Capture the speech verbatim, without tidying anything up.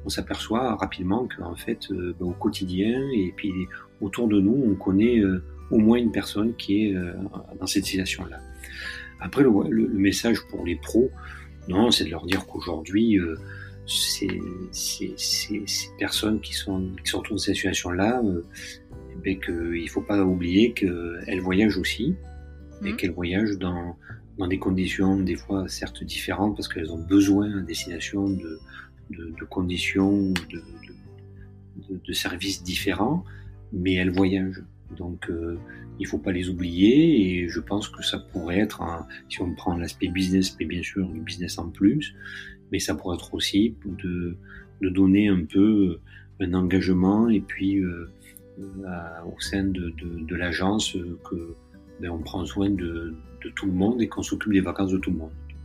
on s'aperçoit rapidement qu'en fait, euh, ben, au quotidien et puis autour de nous, on connaît euh, au moins une personne qui est euh, dans cette situation-là. Après, le, le, le message pour les pros, non, c'est de leur dire qu'aujourd'hui, euh, ces, ces, ces, ces personnes qui sont qui sont dans cette situation-là, euh, ben, qu'il faut pas oublier qu'elles voyagent aussi mmh. et qu'elles voyagent dans dans des conditions des fois certes différentes parce qu'elles ont besoin à destination de de, de conditions, de, de, de, de services différents, mais elles voyagent. Donc euh, il faut pas les oublier et je pense que ça pourrait être, un, si on prend l'aspect business, mais bien sûr du business en plus, mais ça pourrait être aussi de, de donner un peu un engagement et puis euh, à, au sein de, de, de l'agence que ben, on prend soin de, de tout le monde et qu'on s'occupe des vacances de tout le monde.